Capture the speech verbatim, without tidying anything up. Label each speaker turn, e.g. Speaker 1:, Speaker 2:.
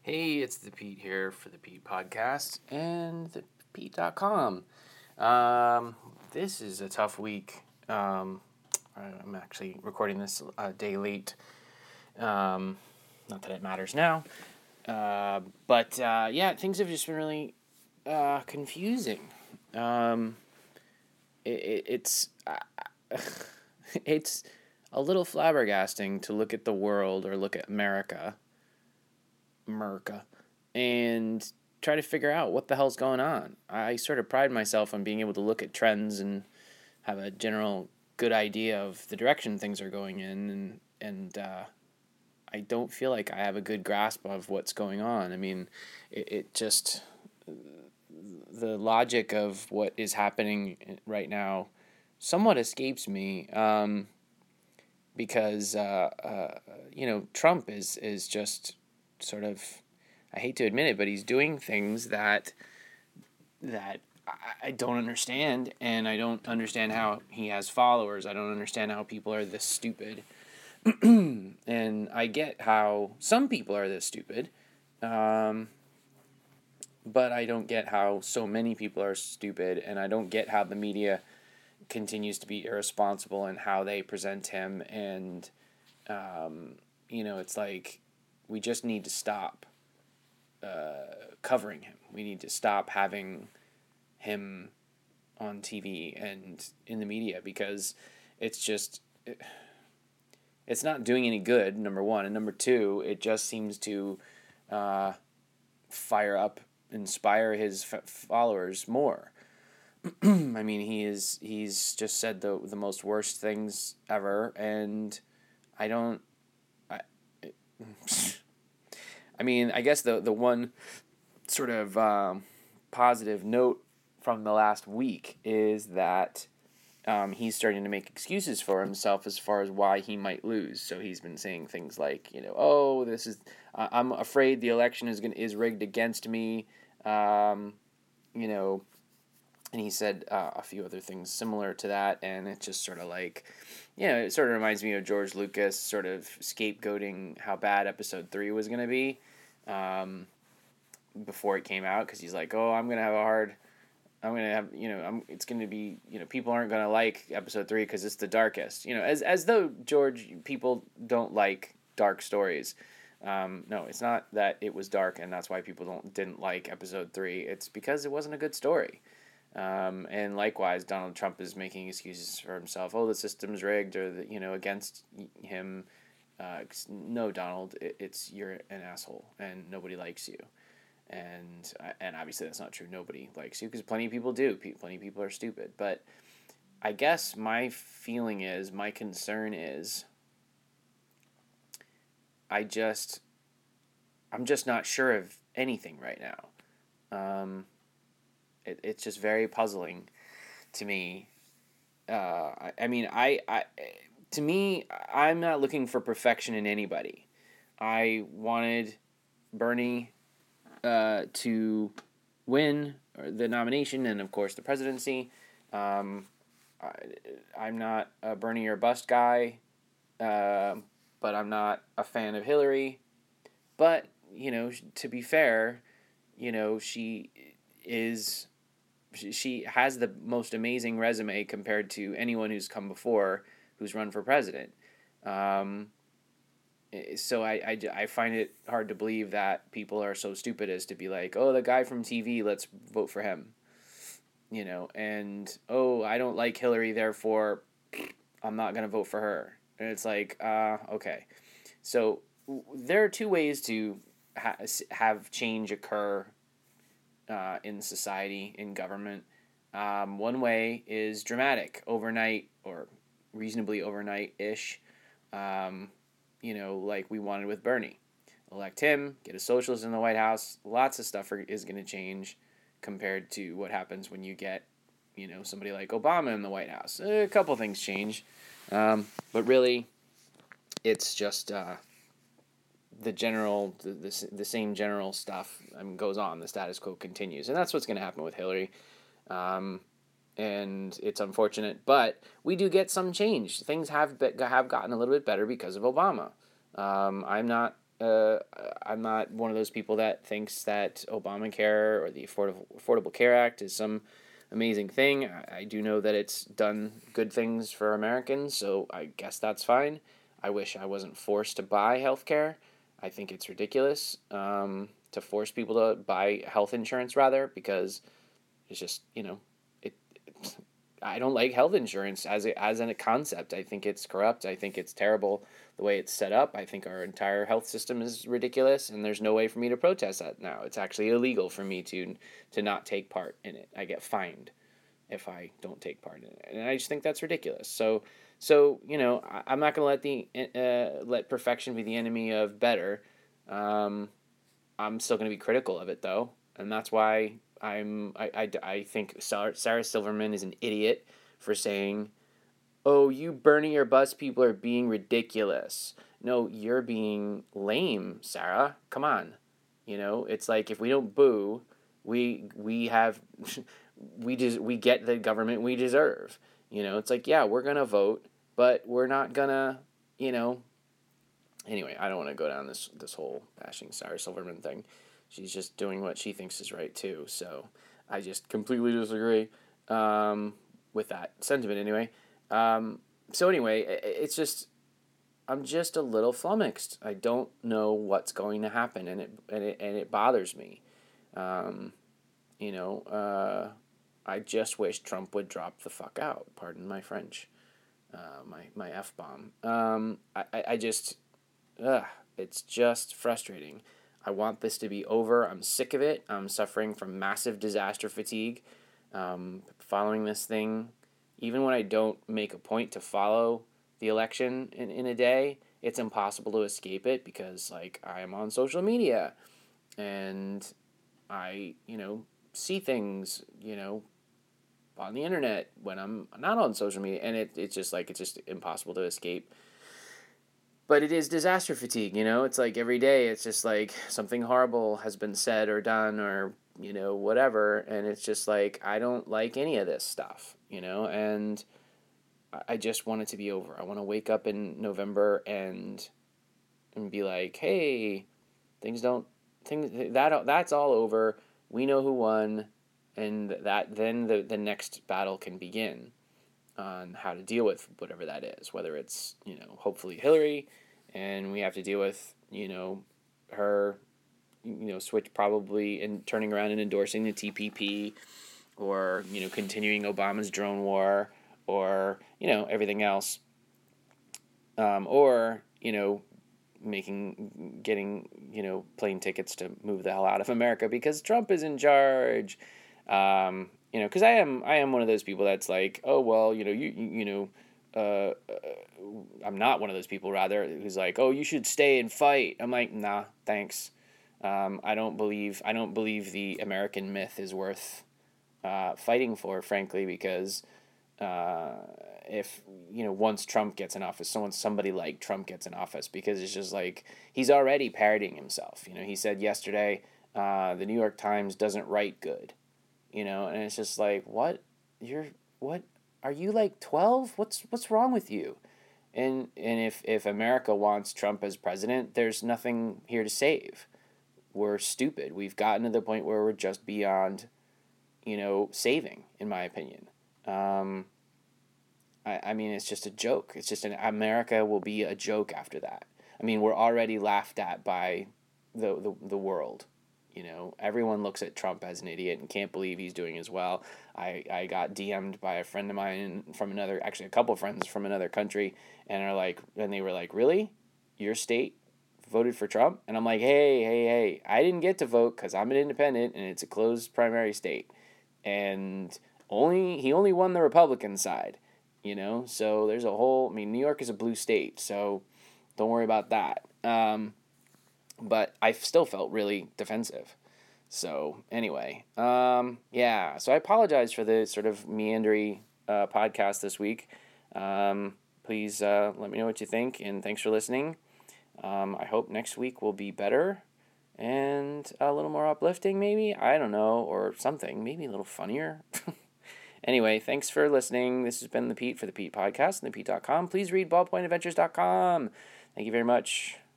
Speaker 1: Hey, it's the Pete here for the Pete Podcast and the Pete dot com. Um, this is a tough week. Um, I'm actually recording this a day late. Um, not that it matters now. Uh, but uh, yeah, things have just been really uh, confusing. Um, it, it, it's uh, it's a little flabbergasting to look at the world or look at America. America, and try to figure out what the hell's going on. I sort of pride myself on being able to look at trends and have a general good idea of the direction things are going in, and and uh, I don't feel like I have a good grasp of what's going on. I mean, it, it just the logic of what is happening right now somewhat escapes me. Um, because uh, uh, you know Trump is is just sort of, I hate to admit it, but he's doing things that that I don't understand, and I don't understand how he has followers. I don't understand how people are this stupid. And I get how some people are this stupid, um, but I don't get how so many people are stupid, and I don't get how the media continues to be irresponsible in how they present him. And um, you know, it's like we just need to stop uh, covering him. We need to stop having him on T V and in the media, because it's just it, it's not doing any good, number one, and number two, it just seems to uh, fire up, inspire his f- followers more. I mean, he is he's just said the the most worst things ever, and I don't I I mean, I guess the the one sort of um, positive note from the last week is that um, he's starting to make excuses for himself as far as why he might lose. So he's been saying things like, you know, oh, this is uh, I'm afraid the election is gonna, is rigged against me, um, you know, and he said uh, a few other things similar to that, and it's just sort of like, you know, it sort of reminds me of George Lucas sort of scapegoating how bad Episode three was going to be. Um, before it came out, because he's like, oh, I'm gonna have a hard, I'm gonna have, you know, I'm, it's gonna be, you know, people aren't gonna like episode three because it's the darkest, you know, as as though George, people don't like dark stories. Um, no, it's not that it was dark and that's why people don't didn't like episode three. It's because it wasn't a good story. Um, and likewise, Donald Trump is making excuses for himself. Oh, the system's rigged, or the, you know, against him. Uh, no, Donald, it, it's you're an asshole and nobody likes you. And and obviously that's not true. Nobody likes you, because plenty of people do. Plenty of people are stupid. But I guess my feeling is, my concern is, I just, I'm just not sure of anything right now. Um, it, it's just very puzzling to me. Uh, I, I mean, I, I, to me, I'm not looking for perfection in anybody. I wanted Bernie Uh, to win the nomination and, of course, the presidency. Um, I, I'm not a Bernie or bust guy, uh, but I'm not a fan of Hillary. But, you know, to be fair, you know, she is, she has the most amazing resume compared to anyone who's come before who's run for president. Um, So I, I, I find it hard to believe that people are so stupid as to be like, oh, the guy from T V, let's vote for him. You know, and, oh, I don't like Hillary, therefore I'm not going to vote for her. And it's like, uh, okay. So there are two ways to ha- have change occur uh, in society, in government. Um, one way is dramatic, overnight, or reasonably overnight-ish. Um, you know, like we wanted with Bernie. Elect him, get a socialist in the White House. Lots of stuff are, is going to change compared to what happens when you get, you know, somebody like Obama in the White House. A couple things change. Um, but really, it's just uh, the general, the, the, the same general stuff I mean, goes on. The status quo continues. And that's what's going to happen with Hillary. Um, and it's unfortunate, but we do get some change. Things have be- have gotten a little bit better because of Obama. Um, I'm not uh, I'm not one of those people that thinks that Obamacare or the Affordable Affordable Care Act is some amazing thing. I, I do know that it's done good things for Americans, so I guess that's fine. I wish I wasn't forced to buy health care. I think it's ridiculous um, to force people to buy health insurance, rather, because it's just, you know, it, it I don't like health insurance as a, as a concept. I think it's corrupt. I think it's terrible the way it's set up. I think our entire health system is ridiculous, and there's no way for me to protest that now. It's actually illegal for me to to not take part in it. I get fined if I don't take part in it, and I just think that's ridiculous. So, so you know, I, I'm not going to let the uh, let perfection be the enemy of better. Um, I'm still going to be critical of it, though, and that's why I'm I, I, I think Sarah, Sarah Silverman is an idiot for saying, "Oh, you burning your bus people are being ridiculous." No, you're being lame, Sarah. Come on. You know, it's like if we don't boo, we we have we just we get the government we deserve. You know, it's like, yeah, we're going to vote, but we're not going to, you know, anyway, I don't want to go down this this whole bashing Sarah Silverman thing. She's just doing what she thinks is right too. So I just completely disagree um, with that sentiment. Anyway, um, so anyway, it's just I'm just a little flummoxed. I don't know what's going to happen, and it and it and it bothers me. Um, you know, uh, I just wish Trump would drop the fuck out. Pardon my French, uh, my my f bomb. Um, I, I I just ugh, it's just frustrating. I want this to be over. I'm sick of it. I'm suffering from massive disaster fatigue. Um, following this thing, even when I don't make a point to follow the election in, in a day, it's impossible to escape it because, like, I am on social media and I, you know, see things, you know, on the internet when I'm not on social media, and it, it's just like, it's just impossible to escape. But it is disaster fatigue, you know? It's like every day it's just like something horrible has been said or done or, you know, whatever. And it's just like, I don't like any of this stuff, you know? And I just want it to be over. I want to wake up in November and and be like, hey, things don't, things, that that's all over. We know who won. And that then the, the next battle can begin on how to deal with whatever that is, whether it's, you know, hopefully Hillary, and we have to deal with, you know, her, you know, switch probably and turning around and endorsing the T P P, or, you know, continuing Obama's drone war, or, you know, everything else, um, or, you know, making, getting, you know, plane tickets to move the hell out of America because Trump is in charge. Um, you know, because I am I am one of those people that's like, oh well, you know, you you, you know, uh, uh, I'm not one of those people rather who's like, oh, you should stay and fight. I'm like, nah, thanks. Um, I don't believe I don't believe the American myth is worth uh, fighting for, frankly, because uh, if you know once Trump gets in office, someone somebody like Trump gets in office, because it's just like he's already parodying himself. You know, he said yesterday, uh, the New York Times doesn't write good. You know, and it's just like, what? You're, what? Are you like twelve? What's, what's wrong with you? And, and if, if America wants Trump as president, there's nothing here to save. We're stupid. We've gotten to the point where we're just beyond, you know, saving, in my opinion. Um, I, I mean, it's just a joke. It's just an, America will be a joke after that. I mean, we're already laughed at by the, the, the world. You know, everyone looks at Trump as an idiot and can't believe he's doing as well. I, I got D M'd by a friend of mine from another, actually a couple of friends from another country, and are like, and they were like, really? Your state voted for Trump? And I'm like, hey, hey, hey, I didn't get to vote because I'm an independent and it's a closed primary state. And only he only won the Republican side, you know? So there's a whole, I mean, New York is a blue state, so don't worry about that. Um, But I still felt really defensive. So anyway, um, yeah. So I apologize for the sort of meandery uh, podcast this week. Um, please uh, let me know what you think, and thanks for listening. Um, I hope next week will be better and a little more uplifting, maybe. I don't know, or something. Maybe a little funnier. Anyway, thanks for listening. This has been the Pete for the Pete Podcast and the Pete dot com. Please read ballpoint adventures dot com. Thank you very much.